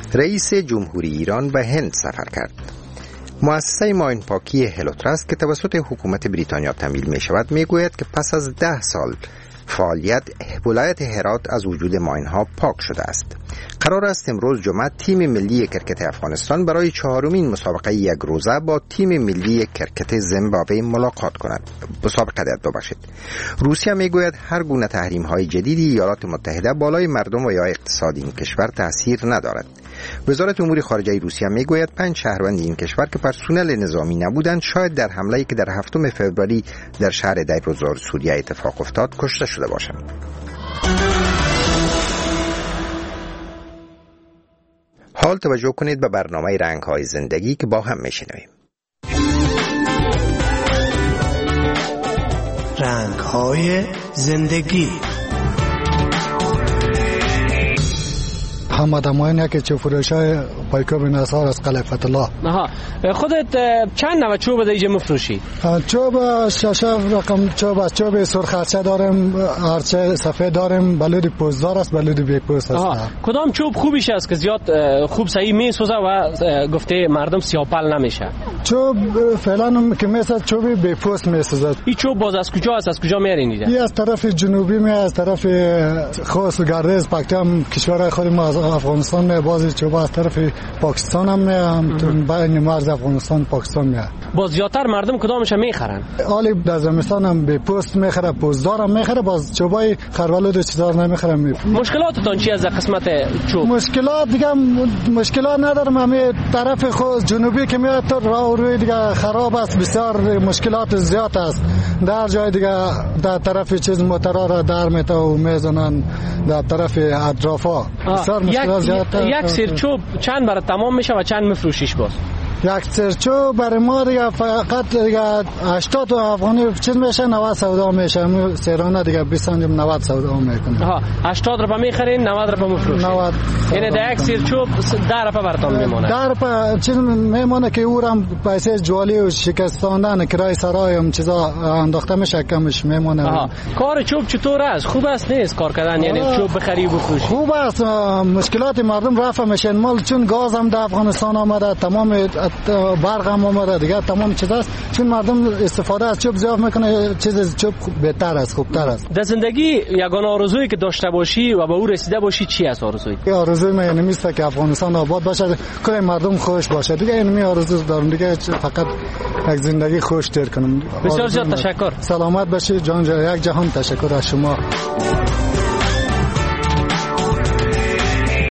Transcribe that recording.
رئیس جمهوری ایران به هند سفر کرد. مؤسسه ماین پاکی هلوتراست که توسط حکومت بریتانیا تمویل می شود می گوید که پس از 10 سال فعالیت ولایت هرات از وجود ماین ها پاک شده است. قرار است امروز جمعه تیم ملی کرکت افغانستان برای 4مین مسابقه یک روزه با تیم ملی کرکت زیمبابوه ملاقات کند. مسابقه در دو بخش. روسیه میگوید هر گونه تحریم های جدیدی ایالات متحده بالای مردم و یا اقتصاد این کشور تاثیر ندارد. وزارت امور خارجه روسیه میگوید 5 شهروند این کشور که پرسنل نظامی نبودند شاید در حمله‌ای که در 7 فوریه در شهر دیروزور سوریه اتفاق افتاد کشته شده باشند. حال توجه کنید به برنامه رنگ‌های زندگی که با هم میشنویم. رنگ‌های زندگی. محمد اماینه که فروشای پایکوب نصار از قلعه فتح الله. خودت چند نوع چوب در اینجا مفروشی؟ چوب شاشه رقم چوب سرخ هرچه داریم، هرچه سفید داریم، بلود پوزدار است، بلود بی پوست است. کدام چوب خوبیش است که زیاد خوب صحیح میسوزه و گفته مردم سیاپل نمیشه؟ چوب فعلا که مثل چوب بی پوست میسوزه. این چوب باز از کجا است؟ از کجا میارین؟ این از طرف جنوبی می، از طرف خوست و گردیز پکتم کشور خود ما از افغانستان می، بازی چوب از طرف پاکستان هم می، بین مرز افغانستان پاکستان می. باز زیادتر مردم کدامش میخرن؟ حالی در زمستان هم به پوست میخره، پوزدار هم میخره، باز چوبای خرولود چیزا نمیخرم. مشکلاتتون چی از قسمت چوب؟ مشکلات دیگه مشکلات ندارم، همین طرف خود جنوبی که میاد تو راه روی دیگه خراب است، بسیار مشکلات زیاد است. در جای دیگه در طرف چیز موتورا را در میتا و میزنن در طرف اطرافا بسیار مشکلات زیاد. یک سیر چوب چند برای تمام میشه و چند مفروشیش باز؟ یک سرچو برای ما دیگه فقط دیگه 80 افغانی چیز میشه، 90 سودا میشه. سیرانه دیگه 20 90 سودا میکنه. 80 روپیه میخرین، 90 روپیه میفروشین. یعنی در یک سرچو 10 روپیه براتون میمونه. 10 روپیه چیز میمونه که اورم پیسه جوالی و شکستاندن کرای سرای هم چیزا انداخته میشه، کمش میمونه. کار چوب چطور است؟ خوب است نیست کار کردن؟ یعنی چوب بخری و بفروشی؟ خوب است. مشکلات مردم رفع میشه. مال چون گاز هم در افغانستان آمده، تمام برق هم آمده دیگه، تمام چیز است. چون مردم استفاده از چوب زیاد میکنه، چیز چوب بهتر است، خوبتر است. در زندگی یگانه آرزویی که داشته باشی و به او رسیده باشی چی است آرزویی؟ آرزوی من اینه است که افغانستان آباد باشه، کل مردم خوش باشه دیگه. این آرزو دارم دیگه، فقط یک زندگی خوش تیر کنم. بسیار زیاد تشکر. سلامت باشی جان، یک جهان تشکر از شما.